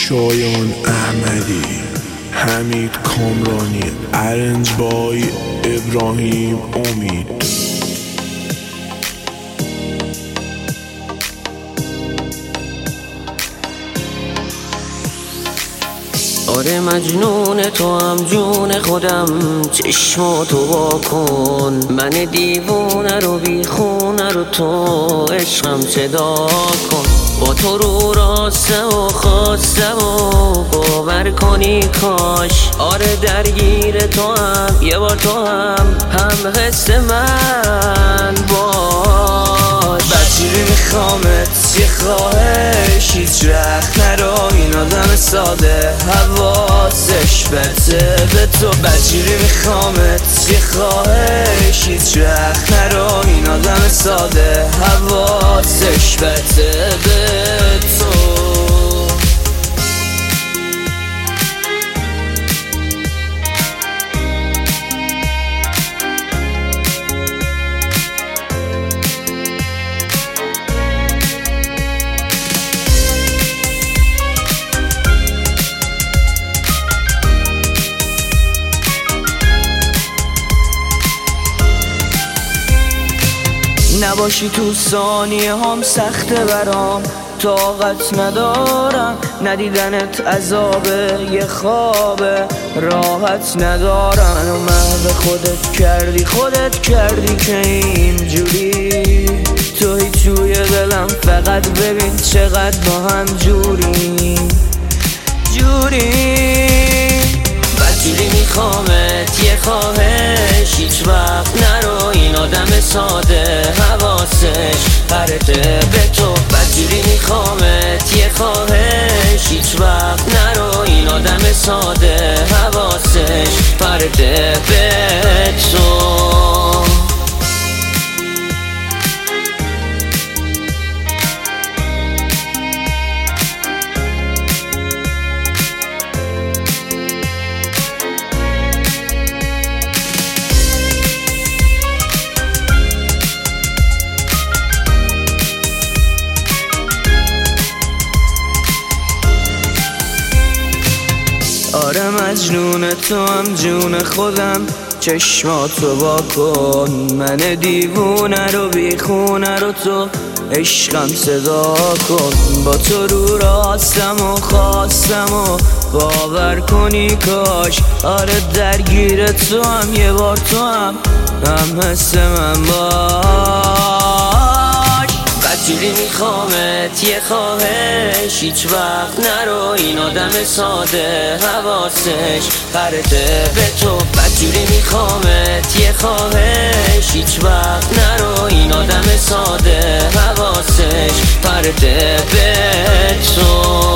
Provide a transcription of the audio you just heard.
شایان احمدی، حمید کامرانی، ارنج بای ابراهیم امید. آره مجنون تو هم جون خودم، چشماتو وا کن. من دیوونه رو بی خونه رو تو عشقم صدا کن. با تو رو راستم و خواستم و باور کنی کاش. آره درگیر تو هم یه بار تو هم حس من باش. بچیری میخوامت یه خواهش، هیچ رخ نرو این آدم ساده حواسش بته به تو. بچیری میخوامت یه خواهش، هیچ رخ نرو این آدم ساده حواسش بته به تو. نباشی تو ثانیه هم سخته برام، طاقت ندارم ندیدنت عذابه، یه خوابه راحت ندارم. و محو خودت کردی که اینجوری توی توی دلم، فقط ببین چقدر با هم جوری بدجوری میخوامت یه خواهش، هیچ وقت نرو این آدم ساده حواسش پرته به تو. بدجوری میخوامت یه خواهش، هیچ وقت نرو این آدم ساده حواسش پرته به تو. آره مجنون تو هم جون خودم، چشماتو وا کن. من دیوونه رو بی خونه رو تو عشقم صدا کن. با تو رو راستم و خواستم و باور کنی کاش. آره درگیر تو هم یه بار تو هم حس من باش. بدجوری میخوامت یه خواهش، هیچ وقت نرو این آدم ساده حواسش پرته به تو. بدجوری میخوامت یه خواهش، هیچ وقت نرو این آدم ساده حواسش پرته به تو.